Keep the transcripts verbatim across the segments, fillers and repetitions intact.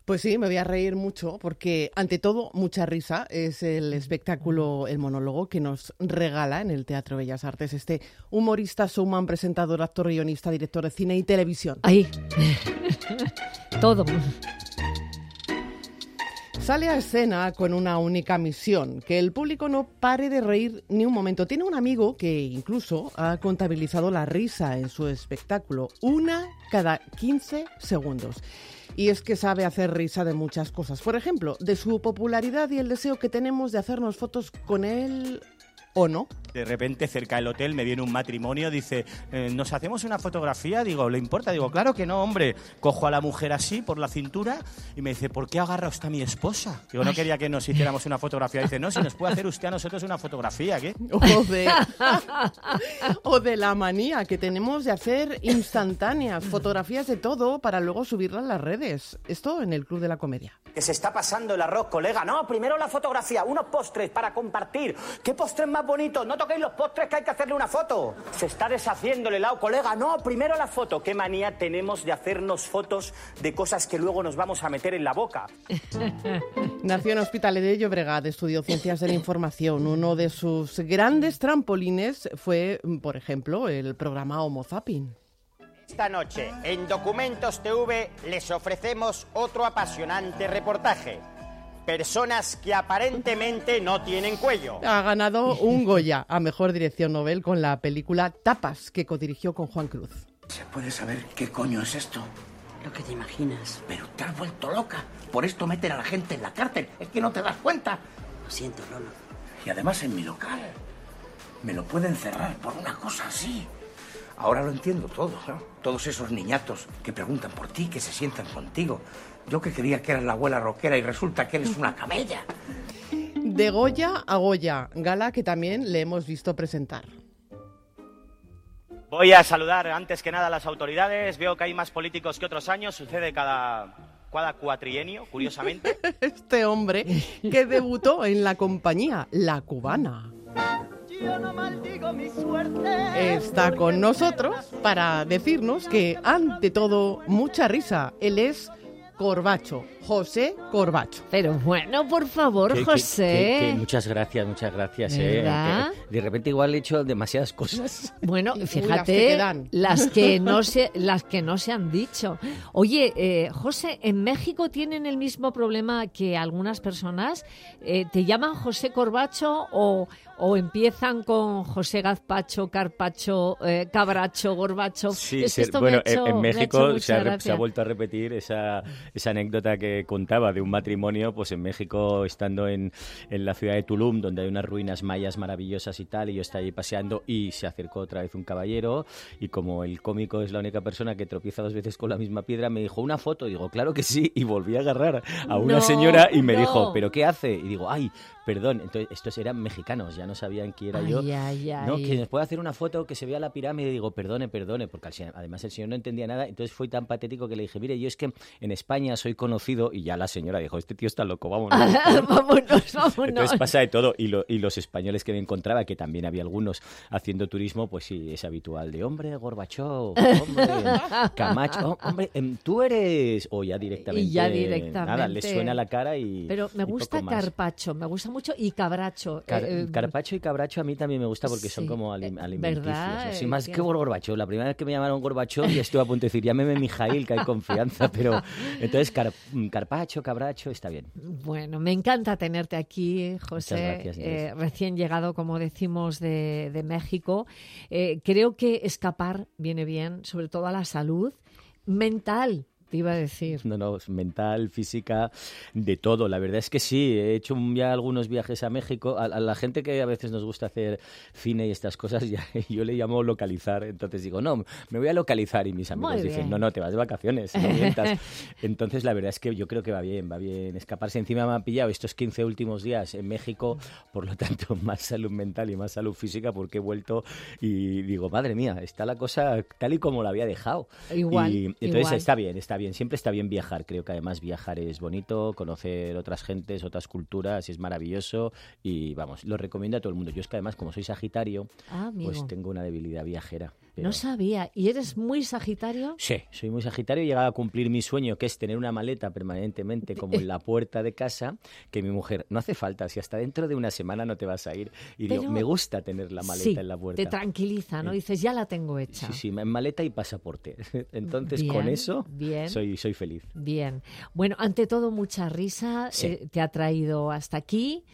Pues sí, me voy a reír mucho porque, ante todo, mucha risa es el espectáculo, el monólogo que nos regala en el Teatro Bellas Artes este humorista, showman, presentador, actor, guionista, director de cine y televisión. Ahí. Todo. Sale a escena con una única misión, que el público no pare de reír ni un momento. Tiene un amigo que incluso ha contabilizado la risa en su espectáculo, una cada quince segundos. Y es que sabe hacer risa de muchas cosas. Por ejemplo, de su popularidad y el deseo que tenemos de hacernos fotos con él o no. De repente, cerca del hotel, me viene un matrimonio, dice, eh, ¿nos hacemos una fotografía? Digo, ¿le importa? Digo, claro que no, hombre. Cojo a la mujer así, por la cintura, y me dice, ¿por qué agarra usted a mi esposa? Digo, no quería que nos hiciéramos una fotografía. Dice, no, si nos puede hacer usted a nosotros una fotografía, ¿qué? O de, o de la manía que tenemos de hacer instantáneas, fotografías de todo para luego subirlas a las redes. Esto en el Club de la Comedia. Que se está pasando el arroz, colega. No, primero la fotografía, unos postres para compartir. ¿Qué postres más bonitos? No toquéis los postres, que hay que hacerle una foto. Se está deshaciendo el helado, colega. No, primero la foto. ¿Qué manía tenemos de hacernos fotos de cosas que luego nos vamos a meter en la boca? Nació en Hospitalet de Llobregat, estudió Ciencias de la Información. Uno de sus grandes trampolines fue, por ejemplo, el programa Homo Zapping. Esta noche, en Documentos T V, les ofrecemos otro apasionante reportaje. Personas que aparentemente no tienen cuello. Ha ganado un Goya a Mejor Dirección Nobel con la película Tapas, que codirigió con Juan Cruz. ¿Se puede saber qué coño es esto? Lo que te imaginas. Pero te has vuelto loca. Por esto meten a la gente en la cárcel. Es que no te das cuenta. Lo siento, Lolo. Y además en mi local. Me lo pueden cerrar por una cosa así. Ahora lo entiendo todo, ¿no? Todos esos niñatos que preguntan por ti, que se sientan contigo. Yo que creía que eras la abuela rockera y resulta que eres una camella. De Goya a Goya, gala que también le hemos visto presentar. Voy a saludar antes que nada a las autoridades. Veo que hay más políticos que otros años. Sucede cada, cada cuatrienio, curiosamente. Este hombre que debutó en la compañía La Cubana. Yo no maldigo mi suerte. Está con nosotros para decirnos que, ante todo, mucha risa. Él es Corbacho, José Corbacho. Pero bueno, por favor, que, José. Que, que, que muchas gracias, muchas gracias. Eh. De repente igual he hecho demasiadas cosas. Bueno, fíjate, las que quedan. las que no se, las que no se han dicho. Oye, eh, José, ¿en México tienen el mismo problema que algunas personas? Eh, ¿Te llaman José Corbacho o, o empiezan con José Gazpacho, Carpacho, eh, Cabracho, Gorbacho? Sí, es sí, esto bueno, me ha hecho, en me ha México hecho se ha, mucha se ha vuelto a repetir esa, esa anécdota que contaba de un matrimonio, pues en México, estando en, en la ciudad de Tulum, donde hay unas ruinas mayas maravillosas y tal, y yo estaba allí paseando y se acercó otra vez un caballero y como el cómico es la única persona que tropieza dos veces con la misma piedra, me dijo, ¿una foto? Digo, claro que sí, y volví a agarrar a una no, señora y me no. dijo, ¿pero qué hace? Y digo, ay, perdón, entonces estos eran mexicanos, ya no sabían quién era ay, yo. Ay, ay. No, que nos puede hacer una foto que se vea la pirámide. Y digo, perdone, perdone, porque además el señor no entendía nada. Entonces fue tan patético que le dije, mire, yo es que en España soy conocido. Y ya la señora dijo, este tío está loco, vámonos. vámonos, vámonos. Entonces pasa de todo. Y, lo, y los españoles que me encontraba, que también había algunos haciendo turismo, pues sí, es habitual. De hombre, Gorbachov, hombre, Camacho, oh, hombre, tú eres... O ya directamente... Y ya directamente. Nada, le suena la cara y... Pero me gusta Carpacho, me gusta mucho, y Cabracho. Car eh, Carpacho y Cabracho a mí también me gusta porque sí, son como alim alimenticios. ¿verdad? Así más que... que Gorbachov. La primera vez que me llamaron Gorbachov ya estuve a punto de decir, llámeme Mijail, que hay confianza. Pero entonces Car Carpacho, Cabracho, está bien. Bueno, me encanta tenerte aquí, José. Muchas gracias, eh, recién llegado, como decimos, de, de México. Eh, creo que escapar viene bien, sobre todo a la salud mental. Te iba a decir. No, no, mental, física, de todo. La verdad es que sí, he hecho ya algunos viajes a México. A, a la gente que a veces nos gusta hacer cine y estas cosas, ya, yo le llamo localizar. Entonces digo, no, me voy a localizar. Y mis amigos dicen, no, no, te vas de vacaciones, no mientas. Entonces la verdad es que yo creo que va bien, va bien escaparse. Encima me han pillado estos quince últimos días en México, por lo tanto, más salud mental y más salud física, porque he vuelto y digo, madre mía, está la cosa tal y como la había dejado. Igual, y entonces igual. está bien, está bien. Siempre está bien viajar, creo que además viajar es bonito, conocer otras gentes, otras culturas, es maravilloso y vamos, lo recomiendo a todo el mundo. Yo es que además como soy sagitario, ah, pues tengo una debilidad viajera. Pero... No sabía. ¿Y eres muy Sagitario? Sí, soy muy Sagitario y he llegado a cumplir mi sueño, que es tener una maleta permanentemente como en la puerta de casa, que mi mujer, no hace falta, si hasta dentro de una semana no te vas a ir. Y Pero... digo, me gusta tener la maleta sí, en la puerta. Te tranquiliza, ¿no? Dices, ya la tengo hecha. Sí, sí, en maleta y pasaporte. Entonces, bien, con eso bien, soy, soy feliz. Bien. Bueno, ante todo, mucha risa Sí. eh, te ha traído hasta aquí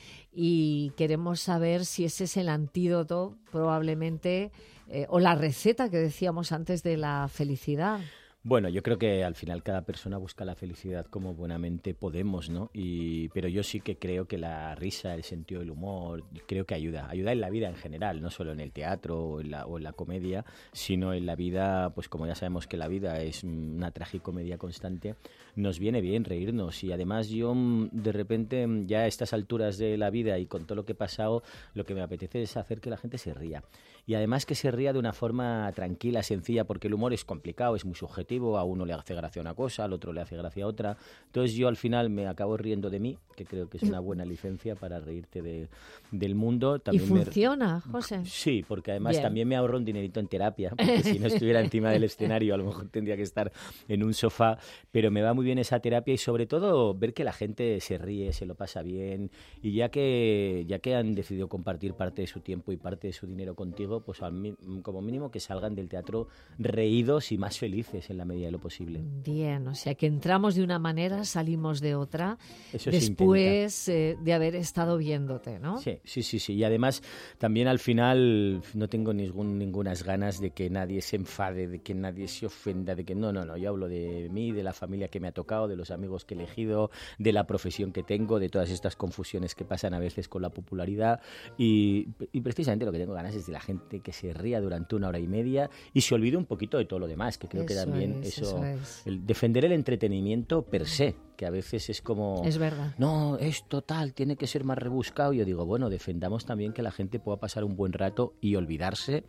y queremos saber si ese es el antídoto, probablemente, eh, o la receta que decíamos antes de la felicidad. Bueno, yo creo que al final cada persona busca la felicidad como buenamente podemos, ¿no? Y, pero yo sí que creo que la risa, el sentido del humor, creo que ayuda. Ayuda en la vida en general, no solo en el teatro o en la, o en la comedia, sino en la vida, pues como ya sabemos que la vida es una tragicomedia constante, nos viene bien reírnos. Y además yo, de repente, ya a estas alturas de la vida y con todo lo que he pasado, lo que me apetece es hacer que la gente se ría. Y además que se ría de una forma tranquila, sencilla, porque el humor es complicado, es muy subjetivo, a uno le hace gracia una cosa, al otro le hace gracia otra. Entonces yo al final me acabo riendo de mí, que creo que es una buena licencia para reírte de, del mundo. También ¿Y funciona, me... José? Sí, porque además Bien. también me ahorro un dinerito en terapia, porque si no estuviera encima del escenario a lo mejor tendría que estar en un sofá, pero me va muy bien esa terapia y sobre todo ver que la gente se ríe, se lo pasa bien y ya que, ya que han decidido compartir parte de su tiempo y parte de su dinero contigo, pues al, como mínimo que salgan del teatro reídos y más felices en la medida de lo posible. Bien, o sea que entramos de una manera, salimos de otra, Eso después eh, de haber estado viéndote, ¿no? Sí, sí, sí, sí. Y además también al final no tengo ningún, ningunas ganas de que nadie se enfade, de que nadie se ofenda, de que no, no, no. Yo hablo de mí, de la familia que me ha tocado, de los amigos que he elegido, de la profesión que tengo, de todas estas confusiones que pasan a veces con la popularidad y, y precisamente lo que tengo ganas es de la gente que se ría durante una hora y media y se olvide un poquito de todo lo demás, que creo Eso que también es, eso, eso es. El defender el entretenimiento per se, que a veces es como... Es verdad. No, es total, tiene que ser más rebuscado. Yo digo, bueno, defendamos también que la gente pueda pasar un buen rato y olvidarse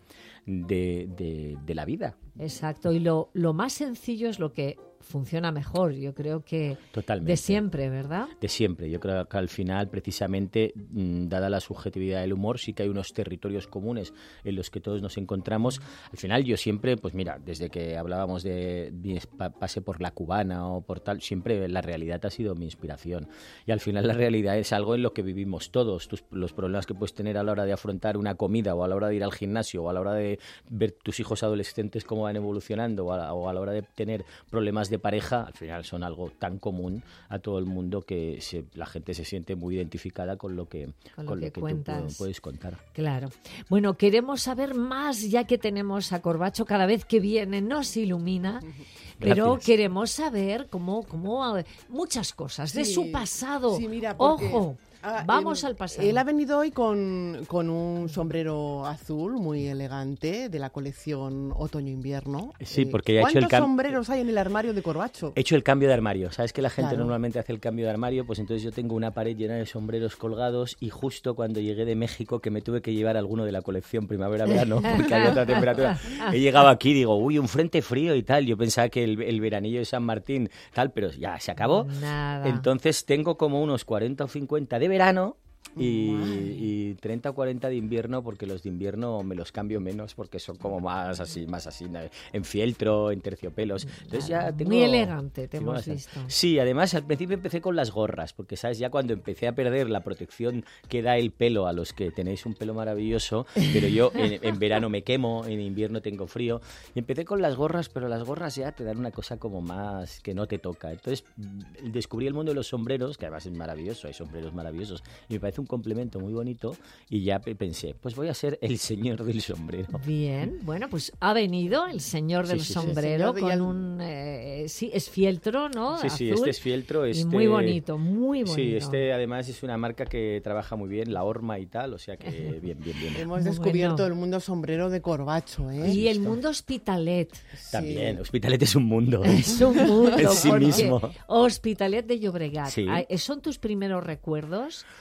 de, de, de la vida. Exacto, y lo, lo más sencillo es lo que funciona mejor, yo creo que Totalmente. De siempre, ¿verdad? De siempre, yo creo que al final precisamente, mmm, dada la subjetividad del humor, sí que hay unos territorios comunes en los que todos nos encontramos. Al final yo siempre, pues mira, desde que hablábamos de mi pase por La Cubana o por tal, siempre la realidad ha sido mi inspiración y al final la realidad es algo en lo que vivimos todos. Tus, los problemas que puedes tener a la hora de afrontar una comida o a la hora de ir al gimnasio o a la hora de ver tus hijos adolescentes cómo van evolucionando o a, o a la hora de tener problemas de pareja, al final son algo tan común a todo el mundo que se, la gente se siente muy identificada con lo que, con con lo lo que, que tú puedes contar. Claro. Bueno, queremos saber más, ya que tenemos a Corbacho cada vez que viene, nos ilumina, pero Gracias. Queremos saber cómo, cómo muchas cosas de Sí, su pasado. sí, mira, porque, Ojo. ah, Vamos él, al pasado. Él ha venido hoy con, con un sombrero azul muy elegante de la colección Otoño-Invierno. Sí, Eh, porque ya ha hecho el ¿Cuántos cambio. sombreros hay en el armario de Corbacho? He hecho el cambio de armario. ¿Sabes que la gente Claro. normalmente hace el cambio de armario? Pues entonces yo tengo una pared llena de sombreros colgados y justo cuando llegué de México, que me tuve que llevar alguno de la colección primavera-verano porque había otra temperatura, he llegado aquí y digo, uy, un frente frío y tal. Yo pensaba que el, el veranillo de San Martín, tal, pero ya se acabó. Nada. Entonces tengo como unos cuarenta o cincuenta de verano. Y, y treinta o cuarenta de invierno, porque los de invierno me los cambio menos porque son como más así, más así, en fieltro, en terciopelos. Entonces ya tengo, muy elegante, te tengo hemos bastante. visto. Sí, además al principio empecé con las gorras, porque sabes, ya cuando empecé a perder la protección que da el pelo a los que tenéis un pelo maravilloso, pero yo en, en verano me quemo, en invierno tengo frío, y empecé con las gorras, pero las gorras ya te dan una cosa como más que no te toca. Entonces descubrí el mundo de los sombreros, que además es maravilloso, hay sombreros maravillosos, y me parece un complemento muy bonito, y ya pensé, pues voy a ser el señor del sombrero. Bien, bueno, pues ha venido el señor del Sí, sí, sí. sombrero El señor de- con y un... eh, sí, es fieltro, ¿no? Sí, sí, Azul. este es fieltro. Este... Y muy bonito, muy bonito. Sí, este además es una marca que trabaja muy bien, la horma y tal, o sea que bien, bien, bien. Hemos Bueno. descubierto el mundo sombrero de Corbacho, ¿eh? Y el mundo Hospitalet. También, Sí. Hospitalet es un mundo. Es un mundo. En sí porque mismo. Hospitalet de Llobregat. Sí. Ah, ¿son tus primeros recuerdos?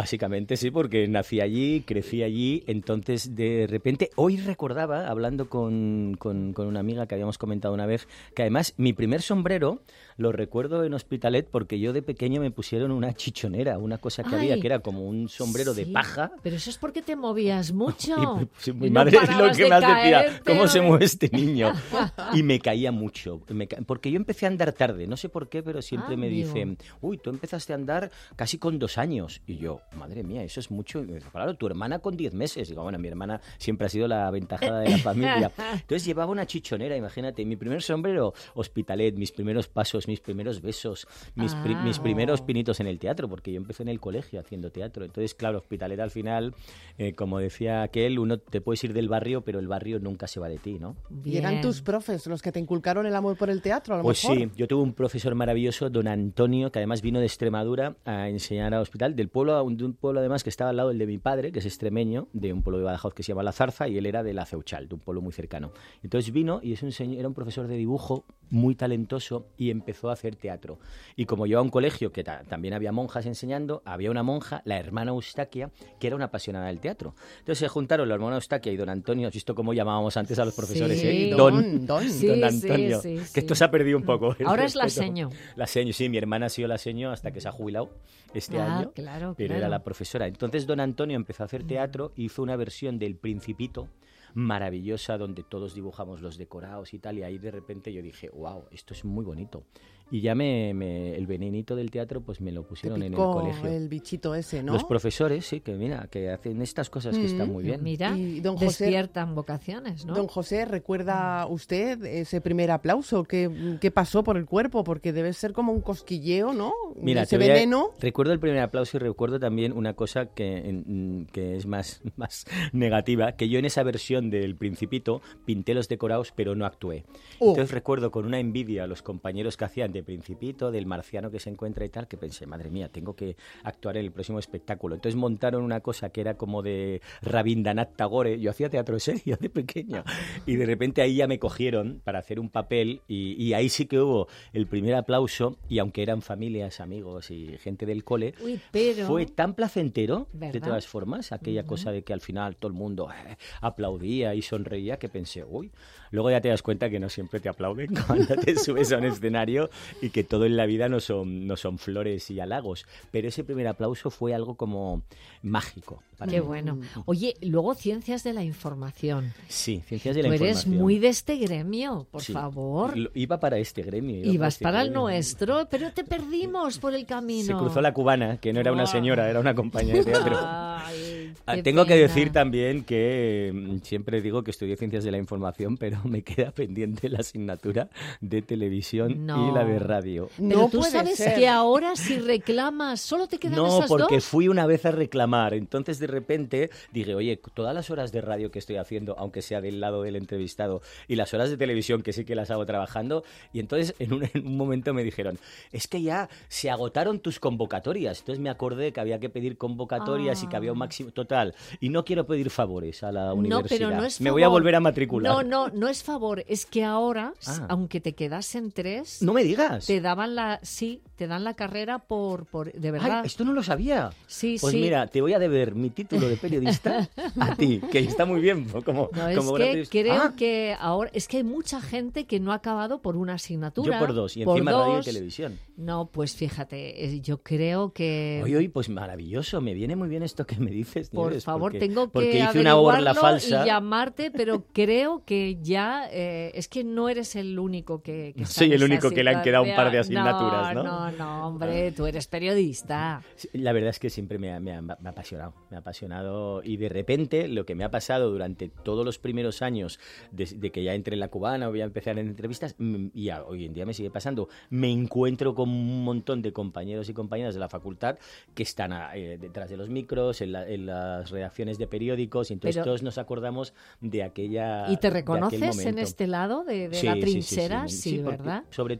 Básicamente sí, porque nací allí, crecí allí, entonces de repente, hoy recordaba, hablando con, con, con una amiga que habíamos comentado una vez, que además mi primer sombrero lo recuerdo en Hospitalet porque yo de pequeño me pusieron una chichonera, una cosa que Ay, había que era como un sombrero sí, de paja. Pero eso es porque te movías mucho. Y, sí, mi y no madre es lo parabas que de más decía, caerte, ¿cómo se hombre? mueve este niño? Y me caía mucho, me ca... porque yo empecé a andar tarde, no sé por qué, pero siempre Ah, me amigo. dicen, uy, tú empezaste a andar casi con dos años. Y yo, madre mía, eso es mucho. Y me dice, claro, tu hermana con diez meses. Digo, bueno, mi hermana siempre ha sido la aventajada de la familia. Entonces llevaba una chichonera, imagínate, mi primer sombrero, Hospitalet, mis primeros pasos, mis primeros besos, mis, pri- Ah. mis primeros pinitos en el teatro, porque yo empecé en el colegio haciendo teatro. Entonces, claro, Hospitalet al final, eh, como decía aquel, uno te puedes ir del barrio, pero el barrio nunca se va de ti, ¿no? Y eran Bien. tus profes los que te inculcaron el amor por el teatro, a lo Pues mejor. sí, yo tuve un profesor maravilloso, don Antonio, que además vino de Extremadura a enseñar al hospital, del pueblo, de un pueblo además que estaba al lado del de mi padre, que es extremeño, de un pueblo de Badajoz que se llama La Zarza, y él era de La Ceuchal, de un pueblo muy cercano. Entonces vino y es un señor, era un profesor de dibujo muy talentoso y empezó a hacer teatro. Y como yo a un colegio que ta- también había monjas enseñando, había una monja, la hermana Eustaquia, que era una apasionada del teatro. Entonces se juntaron la hermana Eustaquia y don Antonio. ¿Has visto cómo llamábamos antes a los profesores? Sí, eh? don, don. Sí, don sí, Antonio. sí, Que sí. esto se ha perdido un poco. el Ahora es la respeto. seño. La seño, sí, mi hermana ha sido la seño hasta que se ha jubilado este Ah, año. claro, Pero claro. era la profesora. Entonces don Antonio empezó a hacer teatro, hizo una versión del Principito maravillosa donde todos dibujamos los decorados y tal, y ahí de repente yo dije, wow, esto es muy bonito. Y ya me, me- el venenito del teatro pues me lo Te pusieron en el picó colegio. el bichito ese, ¿no? Los profesores, sí, que mira, que hacen estas cosas que están muy bien. Mira, Y don José- despiertan vocaciones, ¿no? Don José, ¿recuerda usted ese primer aplauso? ¿Qué, qué pasó por el cuerpo? Porque debe ser como un cosquilleo, ¿no? Mira, ese te voy a- veneno. recuerdo el primer aplauso y recuerdo también una cosa que, en- que es más, más negativa, que yo en esa versión del Principito pinté los decorados pero no actué. Oh. Entonces recuerdo con una envidia a los compañeros que hacían de Principito, del marciano que se encuentra y tal, que pensé, madre mía, tengo que actuar en el próximo espectáculo. Entonces montaron una cosa que era como de Rabindranath Tagore. Yo hacía teatro serio de pequeño y de repente ahí ya me cogieron para hacer un papel y, y ahí sí que hubo el primer aplauso, y aunque eran familias, amigos y gente del cole, Uy, pero... fue tan placentero, ¿Verdad? de todas formas, aquella cosa de que al final todo el mundo eh, aplaudía y sonreía, que pensé, uy, luego ya te das cuenta que no siempre te aplauden cuando te subes a un escenario y que todo en la vida no son, no son flores y halagos, pero ese primer aplauso fue algo como mágico. para Qué mí. bueno. Oye, luego ciencias de la información. Sí, ciencias de la Tú eres información. muy de este gremio, por Sí. favor. Lo- Iba para este gremio. iba Ibas este para el gremio. nuestro, pero te perdimos por el camino. Se cruzó la cubana, que no era una Ah. señora, era una compañía de teatro. Ay, Ah, qué Tengo que pena. decir también que mm, siempre digo que estudié Ciencias de la Información, pero me queda pendiente la asignatura de televisión No. y la de radio. Pero No tú puede sabes ser. que ahora si reclamas, solo te quedan No, esas porque dos. fui una vez a reclamar. Entonces, de repente, dije, oye, todas las horas de radio que estoy haciendo, aunque sea del lado del entrevistado, y las horas de televisión, que sí que las hago trabajando, y entonces en un, en un momento me dijeron, es que ya se agotaron tus convocatorias. Entonces me acordé que había que pedir convocatorias y que había un máximo total. Y no quiero pedir favores a la No, universidad. pero no es Me voy a favor. volver a matricular. No, no, no es favor. Es que ahora, Ah. aunque te quedasen tres, No me digas. te daban la, sí, te dan la carrera por, por de verdad. Ay, esto no lo sabía. Sí, Pues sí. mira, te voy a deber mi título de periodista a ti, que está muy bien. Como, No, es como gran que periodista. creo Ah, que ahora es que hay mucha gente que no ha acabado por una asignatura. yo por dos, y por encima radio y dos. televisión. No, pues fíjate, eh, yo creo que Oye, oye, pues maravilloso, me viene muy bien esto que me dices. por Nieves, favor, porque- tengo que porque hice una orla averiguarlo falsa. y llamarte, pero creo que ya eh, es que no eres el único que, que No está soy en el esa único que le han quedado un par de situación. asignaturas, ¿no? No, no, hombre, tú eres periodista. Sí, la verdad es que siempre me ha, me ha- me ha apasionado, me ha apasionado y de repente lo que me ha pasado durante todos los primeros años de, de que ya entré en la cubana o voy a empezar en entrevistas mm, y a- hoy en día me sigue pasando, me encuentro con un montón de compañeros y compañeras de la facultad que están ah, eh, detrás de los micros, en, la- en las redacciones de periódicos, y entonces Pero- todos nos acordamos de aquella ¿Y te de aquel reconoces en momento. este lado de, de Sí, la sí, sí, sí, trinchera? sí, Sí, sí, porque ¿verdad? sobre todo al final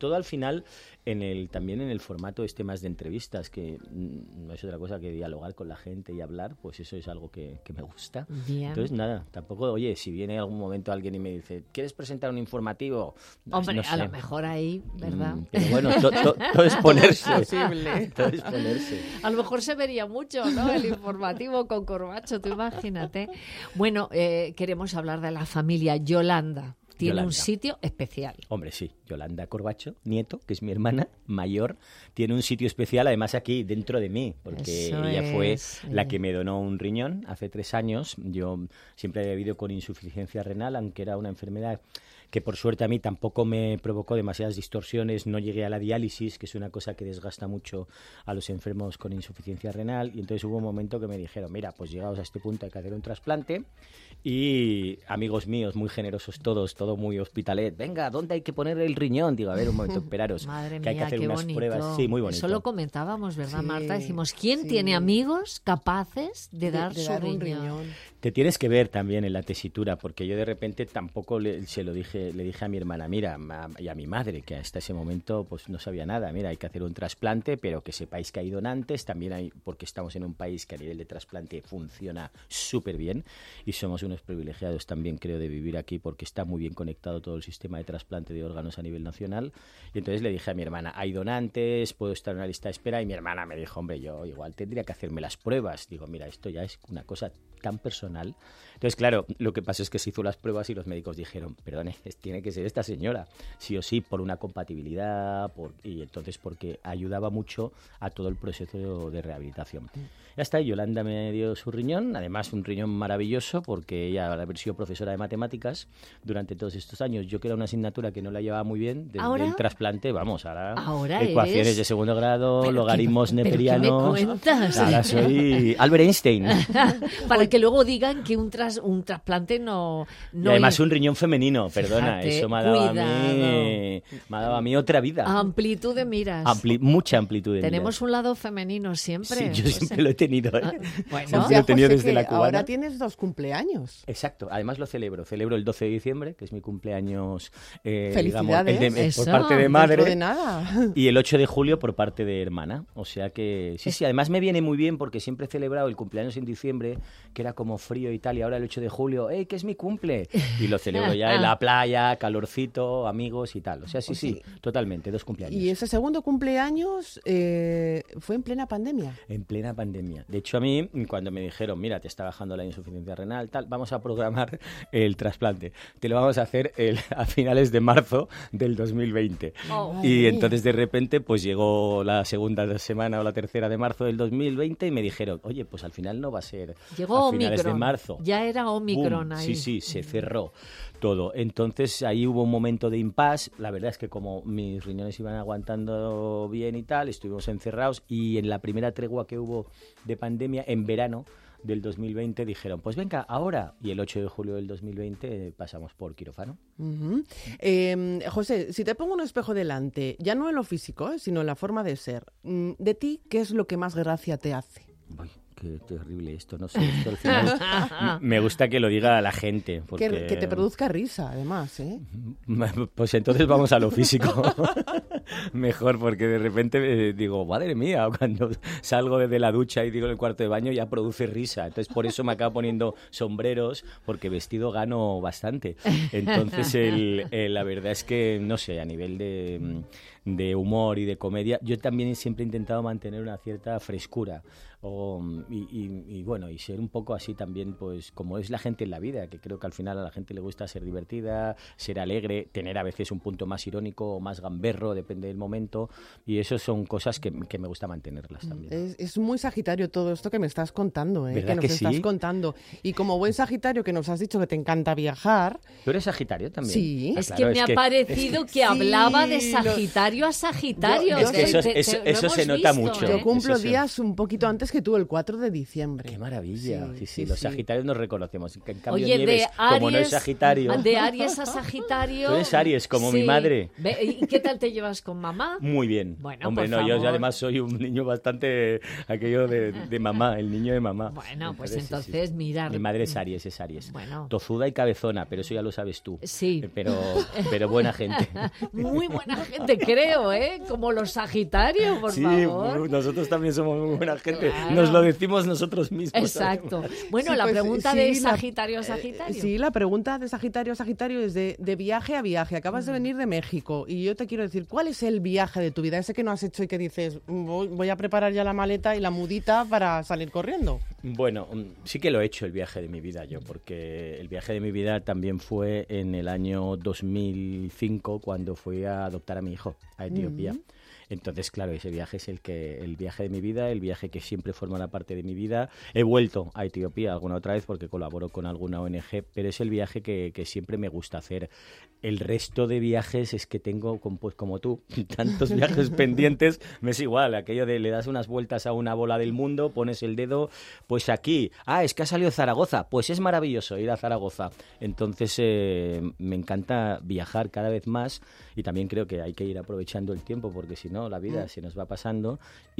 final, en el también en el formato este más de entrevistas, que no es otra cosa que dialogar con la gente y hablar, pues eso es algo que, que me gusta. Bien. Entonces, nada, tampoco, oye, si viene algún momento alguien y me dice, ¿quieres presentar un informativo? No, Hombre, no a sé. lo mejor ahí, ¿verdad? Mm, pero bueno, to, to, todo es ponerse. Todo es posible. Todo es ponerse. A lo mejor se vería mucho, ¿no? El informativo con Corbacho, tú imagínate. Bueno, eh, queremos hablar de la familia Yolanda. Tiene Yolanda. un sitio especial. Hombre, sí, Yolanda Corbacho, nieto, que es mi hermana mayor, tiene un sitio especial, además aquí, dentro de mí, porque Eso ella fue es, la eh. que me donó un riñón hace tres años. Yo siempre he vivido con insuficiencia renal, aunque era una enfermedad que por suerte a mí tampoco me provocó demasiadas distorsiones, no llegué a la diálisis, que es una cosa que desgasta mucho a los enfermos con insuficiencia renal, y entonces hubo un momento que me dijeron, mira, pues llegados a este punto hay que hacer un trasplante, y amigos míos, muy generosos todos, todo muy hospitalet, venga, ¿dónde hay que poner el riñón? Digo, a ver, un momento, esperaros, Madre que hay que mía, hacer qué unas bonito. pruebas. Sí, muy bonito. Eso lo comentábamos, ¿verdad, Sí, Marta? Decimos, ¿quién sí. tiene amigos capaces de, De- dar de su dar un riñón? riñón. Te tienes que ver también en la tesitura, porque yo de repente tampoco le, se lo dije, le dije a mi hermana, mira, ma- y a mi madre, que hasta ese momento pues no sabía nada, mira, hay que hacer un trasplante, pero que sepáis que hay donantes, también hay, porque estamos en un país que a nivel de trasplante funciona súper bien, y somos unos privilegiados también, creo, de vivir aquí, porque está muy bien conectado todo el sistema de trasplante de órganos a nivel nacional, y entonces le dije a mi hermana, hay donantes, puedo estar en una lista de espera, y mi hermana me dijo, hombre, yo igual tendría que hacerme las pruebas. Digo, mira, esto ya es una cosa tan personal. Entonces, claro, lo que pasó es que se hizo las pruebas y los médicos dijeron, perdone, es- tiene que ser esta señora, sí o sí, por una compatibilidad, por, y entonces porque ayudaba mucho a todo el proceso de rehabilitación. Ya está, Yolanda me dio su riñón, además un riñón maravilloso, porque ella, al haber sido profesora de matemáticas durante todos estos años, yo que era una asignatura que no la llevaba muy bien, desde ¿Ahora? el trasplante, vamos, ahora, Ahora ecuaciones eres- de segundo grado, ¿Pero qué- logaritmos pero qué me neperianos, cuentas? ahora soy Albert Einstein. Para que luego digan que un, tras, un trasplante no... no y además in- un riñón femenino, perdona, Fíjate, eso me ha dado a cuidado. mí, me ha dado a mí otra vida. Amplitud de miras. Ampli- mucha amplitud de Tenemos miras. un lado femenino siempre. Sí, yo pues, siempre lo he tenido. ¿eh? Ah, bueno. Siempre O sea, lo he tenido José, desde que la cubana. ahora tienes dos cumpleaños. Exacto, además lo celebro. Celebro el doce de diciembre, que es mi cumpleaños, eh, Felicidades. digamos, el de- Eso, por parte de dentro madre. Dentro de nada. Y el ocho de julio por parte de hermana. O sea que, sí, sí, además me viene muy bien porque siempre he celebrado el cumpleaños en diciembre, que era como frío y tal, y ahora el ocho de julio, ¡eh, que es mi cumple! Y lo celebro ya en la playa, calorcito, amigos y tal. O sea, sí, sí, totalmente, dos cumpleaños. Y ese segundo cumpleaños eh, fue en plena pandemia. En plena pandemia. De hecho, a mí, cuando me dijeron, mira, te está bajando la insuficiencia renal, tal, vamos a programar el trasplante. Te lo vamos a hacer el, a finales de marzo del dos mil veinte. Oh. Y entonces, de repente, pues llegó la segunda semana o la tercera de marzo del dos mil veinte y me dijeron, oye, pues al final no va a ser Llegó a finales Omicron. de marzo. Ya era Omicron Boom. ahí. Sí, sí, se cerró todo. Entonces ahí hubo un momento de impasse. La verdad es que como mis riñones iban aguantando bien y tal, estuvimos encerrados y en la primera tregua que hubo de pandemia, en verano del dos mil veinte, dijeron, pues venga, ahora. Y el ocho de julio del dos mil veinte eh, pasamos por quirófano. Ujú. Eh, José, si te pongo un espejo delante, ya no en lo físico, eh, sino en la forma de ser, mm, de ti, ¿qué es lo que más gracia te hace? Uy, qué terrible esto, no sé, esto al final me gusta que lo diga la gente. Porque... Que, que te produzca risa, además, ¿eh? Pues entonces vamos a lo físico. Mejor, porque de repente eh, digo, madre mía, cuando salgo desde la ducha y digo en el cuarto de baño ya produce risa. Entonces por eso me acabo poniendo sombreros, porque vestido gano bastante. Entonces el, el, la verdad es que, no sé, a nivel de, de humor y de comedia, yo también siempre he intentado mantener una cierta frescura. O, y, y, y bueno, y ser un poco así también, pues como es la gente en la vida, que creo que al final a la gente le gusta ser divertida, ser alegre, tener a veces un punto más irónico o más gamberro, depende del momento, y eso son cosas que, que me gusta mantenerlas también. Es, es muy Sagitario todo esto que me estás contando, ¿eh? ¿Verdad Que nos que estás sí? contando. Y como buen Sagitario que nos has dicho que te encanta viajar, ¿Tú eres Sagitario también? Sí. Ah, Es claro, que me ha parecido que, sí, hablaba de lo- Sagitario a Sagitario. Yo- yo Te- Es que eso- te- te- eso- lo eso hemos se nota visto, mucho. ¿eh? yo cumplo Eso sí. días un poquito antes que tú, el cuatro de diciembre. Qué maravilla. Sí, sí, Sí, los sí. Sagitarios nos reconocemos. En cambio, Oye, Nieves, de Aries, como no es Sagitario, de Aries a Sagitario. Tú eres Aries, como mi madre. Ve- ¿Y qué tal te llevas con mamá? muy bien. Bueno, Hombre, por no, yo favor. además soy un niño bastante aquello de, de mamá, el niño de mamá. Bueno, pues Entonces, sí, sí. entonces, mirar. Mi madre es Aries, es Aries. Bueno. Tozuda y cabezona, pero eso ya lo sabes tú. Sí. Eh, Pero, pero buena gente. Muy buena gente, creo. creo, ¿eh? Como los Sagitarios, por sí, favor. Nosotros también somos muy buena gente. Claro. Nos lo decimos nosotros mismos. Exacto. Además. Bueno, Sí, la pues, pregunta sí, de la- Sagitario a Sagitario. Eh, Sí, la pregunta de Sagitario a Sagitario es de, de viaje a viaje. Acabas de venir de México y yo te quiero decir, ¿cuál es el viaje de tu vida? Ese que no has hecho y que dices, voy, voy a preparar ya la maleta y la mudita para salir corriendo. Bueno, sí que lo he hecho el viaje de mi vida yo, porque el viaje de mi vida también fue en el año dos mil cinco cuando fui a adoptar a mi hijo a Etiopía. Mm-hmm. Entonces, claro, ese viaje es el que el viaje de mi vida, el viaje que siempre formará parte de mi vida. He vuelto a Etiopía alguna otra vez porque colaboro con alguna O N G, pero es el viaje que, que siempre me gusta hacer. El resto de viajes es que tengo, pues como tú, tantos viajes pendientes, me es igual, aquello de le das unas vueltas a una bola del mundo, pones el dedo, pues aquí, ah, es que ha salido Zaragoza, pues es maravilloso ir a Zaragoza. Entonces, eh, me encanta viajar cada vez más y también creo que hay que ir aprovechando el tiempo porque si no, la vida se nos va pasando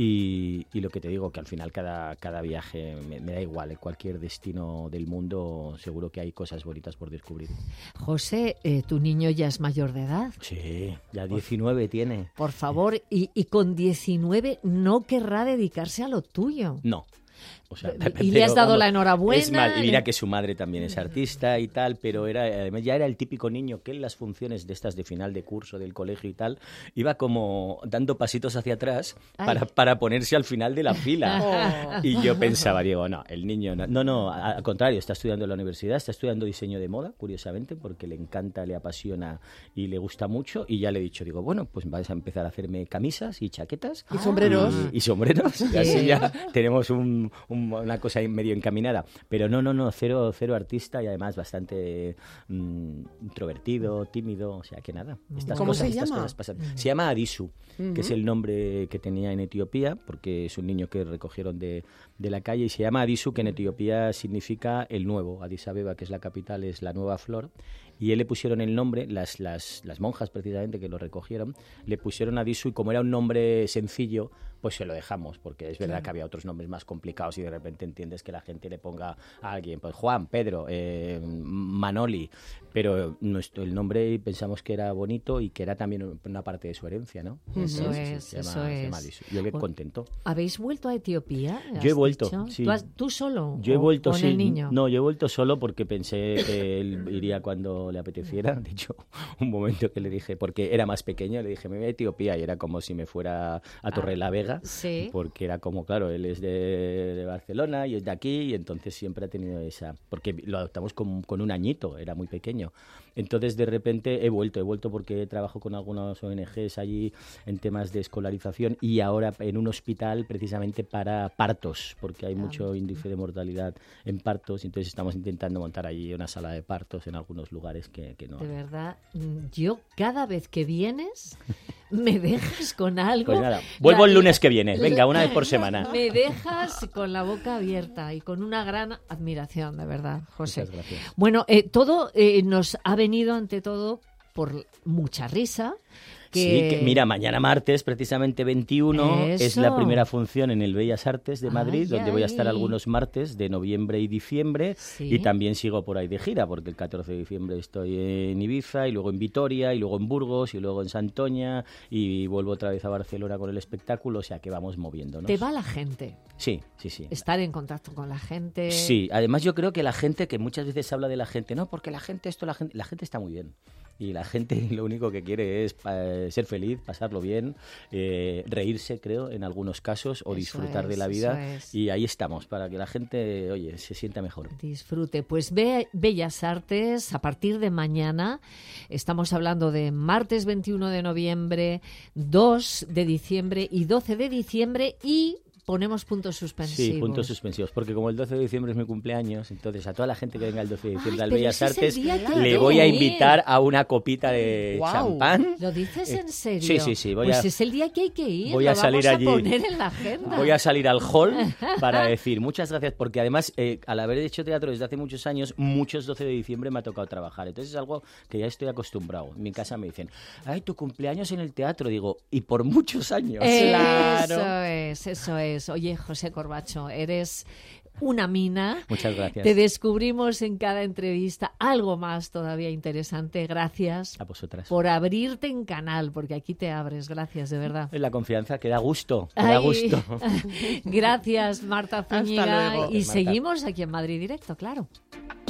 y, y lo que te digo, que al final cada, cada viaje me, me da igual, en cualquier destino del mundo seguro que hay cosas bonitas por descubrir. José, eh, tu niño ya es mayor de edad. Sí, ya diecinueve tiene. Por favor, y, y con diecinueve no querrá dedicarse a lo tuyo. No. O sea, y le has dado vamos, la enhorabuena. Es mal, y mira que su madre también es artista y tal, pero era además ya era el típico niño que en las funciones de estas de final de curso del colegio y tal, iba como dando pasitos hacia atrás para, para ponerse al final de la fila. Oh. Y yo pensaba, Diego, no, el niño no, no, no, al contrario, está estudiando en la universidad, está estudiando diseño de moda, curiosamente, porque le encanta, le apasiona y le gusta mucho, y ya le he dicho, digo, bueno, pues vas a empezar a hacerme camisas y chaquetas. Y sombreros. Y, y sombreros, y así ya tenemos un, un una cosa medio encaminada, pero no, no, no, cero, cero artista y además bastante mmm, introvertido, tímido, o sea que nada. Estas ¿Cómo cosas, se estas llama? Cosas pasan. Se llama Adisu, uh-huh. que es el nombre que tenía en Etiopía, porque es un niño que recogieron de, de la calle, y se llama Adisu, que en Etiopía significa el nuevo. Addis Abeba, que es la capital, es la nueva flor. Y él le pusieron el nombre, las, las, las monjas precisamente que lo recogieron, le pusieron Adisu, y como era un nombre sencillo, pues se lo dejamos, porque es verdad claro. que había otros nombres más complicados y de repente entiendes que la gente le ponga a alguien, pues Juan, Pedro, eh, Manoli, pero nuestro, el nombre pensamos que era bonito y que era también una parte de su herencia, ¿no? Eso Entonces, es, se llama, eso se es. llama Adisu. Yo le contento. ¿Habéis vuelto a Etiopía? Yo he vuelto, dicho? sí. ¿Tú, has, ¿Tú solo? Yo he o, vuelto, o sí. el niño? No, yo he vuelto solo porque pensé que él iría cuando le apeteciera. De hecho, un momento que le dije, porque era más pequeño, le dije, me voy a Etiopía, y era como si me fuera a Torrelavega, ah, ¿sí? porque era como, claro, él es de, de Barcelona y es de aquí, y entonces siempre ha tenido esa, porque lo adoptamos con, con un añito, era muy pequeño. Entonces, de repente, he vuelto, he vuelto porque trabajo con algunas O N Ges allí en temas de escolarización y ahora en un hospital precisamente para partos, porque hay ah, mucho índice de mortalidad en partos, entonces estamos intentando montar allí una sala de partos en algunos lugares que, que no. De verdad, yo cada vez que vienes me dejas con algo. Pues nada, vuelvo el lunes que viene, venga, una vez por semana. Me dejas con la boca abierta y con una gran admiración, de verdad, José. Muchas gracias. Bueno, eh, todo eh, nos ha venido ante todo por mucha risa. Que... Sí, que mira, mañana martes, precisamente veintiuno, Eso. es la primera función en el Bellas Artes de Madrid, ay, donde ay. voy a estar algunos martes de noviembre y diciembre, sí. y también sigo por ahí de gira, porque el catorce de diciembre estoy en Ibiza, y luego en Vitoria, y luego en Burgos, y luego en Santoña, y vuelvo otra vez a Barcelona con el espectáculo, o sea que vamos moviéndonos. ¿Te va la gente? Sí, sí, sí. Estar en contacto con la gente. Sí, además yo creo que la gente, que muchas veces habla de la gente, no, porque la gente esto, la gente, la gente está muy bien. Y la gente lo único que quiere es eh, ser feliz, pasarlo bien, eh, reírse, creo, en algunos casos, o eso disfrutar es, de la vida. Es. Y ahí estamos, para que la gente, oye, se sienta mejor. Disfrute. Pues ve Bellas Artes a partir de mañana. Estamos hablando de martes veintiuno de noviembre, dos de diciembre y doce de diciembre, y ponemos puntos suspensivos. Sí, puntos suspensivos, porque como el doce de diciembre es mi cumpleaños, entonces a toda la gente que venga el doce de diciembre Ay, al pero Bellas ese es Artes el día que le hay voy que a ir. invitar a una copita de Wow. champán. ¿Lo dices en serio? Sí, sí, sí. Voy pues a, es el día que hay que ir. voy Lo a salir vamos allí. a poner en la agenda. Voy a salir al hall para decir muchas gracias, porque además, eh, al haber hecho teatro desde hace muchos años, muchos doce de diciembre me ha tocado trabajar. Entonces es algo que ya estoy acostumbrado. En mi casa me dicen, ay, tu cumpleaños en el teatro. Digo, y por muchos años. Eso Claro. es, eso es. Oye, José Corbacho, eres una mina. Muchas gracias. Te descubrimos en cada entrevista algo más todavía interesante. Gracias a vosotras por abrirte en canal, porque aquí te abres. Gracias, de verdad. Es la confianza que da gusto. Que da gusto. Gracias, Marta Zúñiga. Hasta luego. Y Marta. seguimos aquí en Madrid Directo, claro.